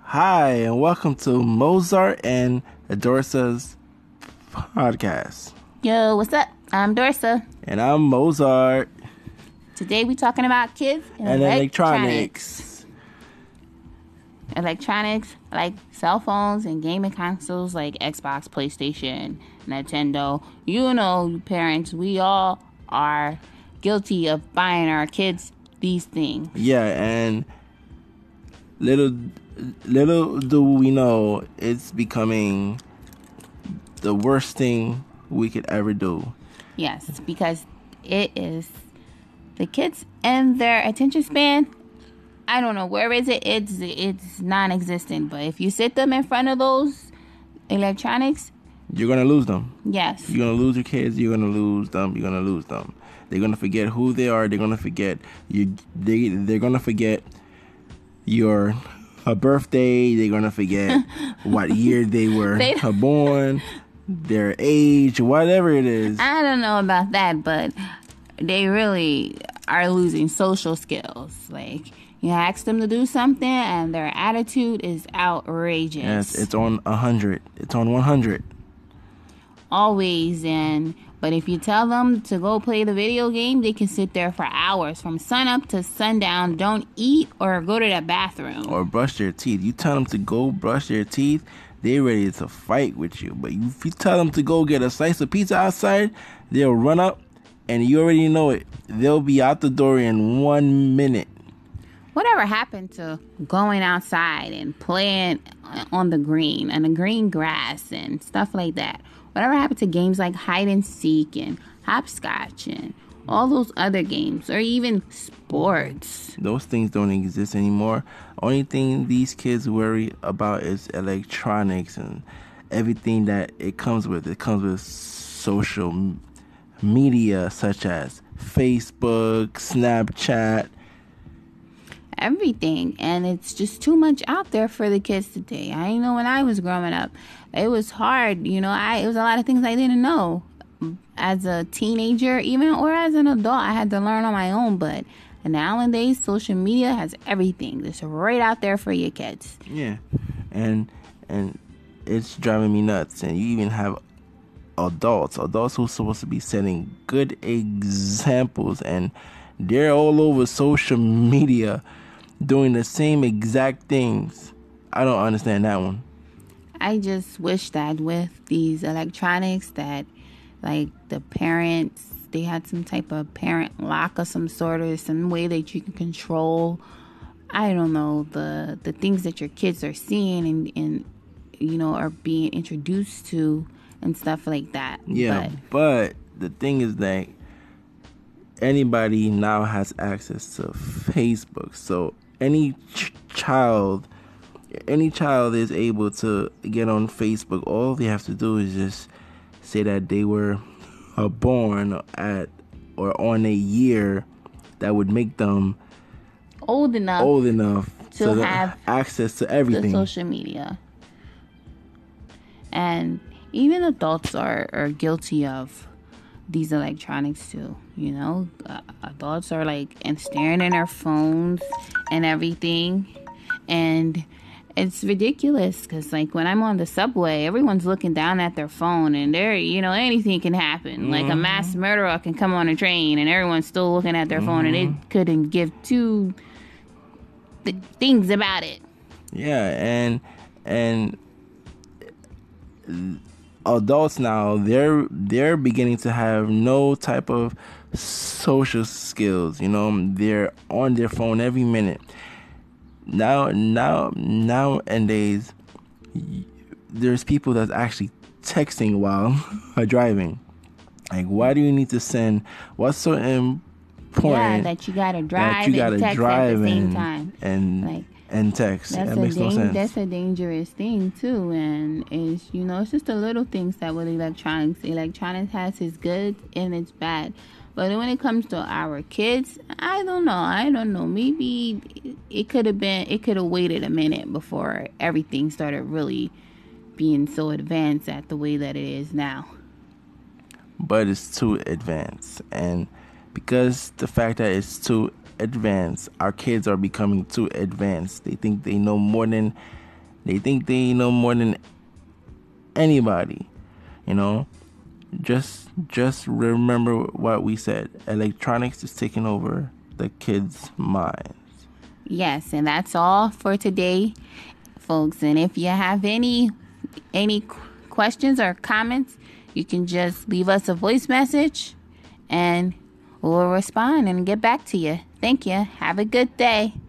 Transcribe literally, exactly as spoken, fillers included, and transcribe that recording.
Hi, and welcome to Mozart and Dorsa's podcast. Yo, what's up? I'm Dorsa. And I'm Mozart. Today we're talking about kids and, and electronics. electronics. Electronics like cell phones and gaming consoles like Xbox, PlayStation, Nintendo. You know, parents, we all are guilty of buying our kids these things. Yeah, and little little do we know it's becoming the worst thing we could ever do. Yes, because it is the kids and their attention span. I don't know, where is it? It's it's non-existent. But if you sit them in front of those electronics, you're gonna lose them. Yes, you're gonna lose your kids. You're gonna lose them. You're gonna lose them. They're gonna forget who they are. They're gonna forget you. They they're gonna forget your a birthday. They're gonna forget what year they were they, born, their age, whatever it is. I don't know about that, but they really are losing social skills. Like, you ask them to do something, and their attitude is outrageous. Yes, it's on a hundred. It's on one hundred. Always. And but if you tell them to go play the video game, they can sit there for hours, from sun up to sundown, don't eat or go to the bathroom. Or brush their teeth. You tell them to go brush their teeth, they're ready to fight with you. But if you tell them to go get a slice of pizza outside, they'll run up, and you already know it. They'll be out the door in one minute. Whatever happened to going outside and playing on the green, and the green grass and stuff like that? Whatever happened to games like hide and seek and hopscotch and all those other games, or even sports? Those things don't exist anymore. Only thing these kids worry about is electronics and everything that it comes with. It comes with social media such as Facebook, Snapchat, everything. And it's just too much out there for the kids today. I know when I was growing up, it was hard. You know, I it was a lot of things I didn't know as a teenager, even, or as an adult. I had to learn on my own. But nowadays, social media has everything. It's right out there for your kids. Yeah, and and it's driving me nuts. And you even have adults, adults who are supposed to be setting good examples, and they're all over social media doing the same exact things. I don't understand that one. I just wish that with these electronics that, like, the parents, they had some type of parent lock of some sort, or some way that you can control, I don't know, the the things that your kids are seeing and, and you know, are being introduced to and stuff like that. Yeah, but, but the thing is that anybody now has access to Facebook. So any ch- child, any child is able to get on Facebook. All they have to do is just say that they were uh, born at or on a year that would make them old enough old enough to, to have access to everything, the social media. And even adults are, are guilty of these electronics too. You know, uh, adults are like and staring in their phones and everything, and it's ridiculous because, like, when I'm on the subway, everyone's looking down at their phone, and they're, you know, anything can happen. Mm-hmm. Like a mass murderer can come on a train, and everyone's still looking at their mm-hmm. phone, and they couldn't give two th- things about it. Yeah, and and adults now, they're they're beginning to have no type of social skills. You know, they're on their phone every minute. Now, now, nowadays, there's people that's actually texting while driving. Like, why do you need to send? What's so important? Yeah, that you gotta drive that you gotta and text drive at the same time. And like, and text. That's that a makes dang- no sense. That's a dangerous thing too, and it's, you know, it's just the little things that with electronics. Electronics has its good and its bad. But when it comes to our kids, I don't know. I don't know. Maybe it could have been, it could have waited a minute before everything started really being so advanced at the way that it is now. But it's too advanced. And because the fact that it's too advanced, our kids are becoming too advanced. They think they know more than They think they know more than anybody. You know, just just remember what we said. Electronics is taking over the kids' minds. Yes, and that's all for today, folks. And if you have any any questions or comments, you can just leave us a voice message and we'll respond and get back to you. Thank you. Have a good day.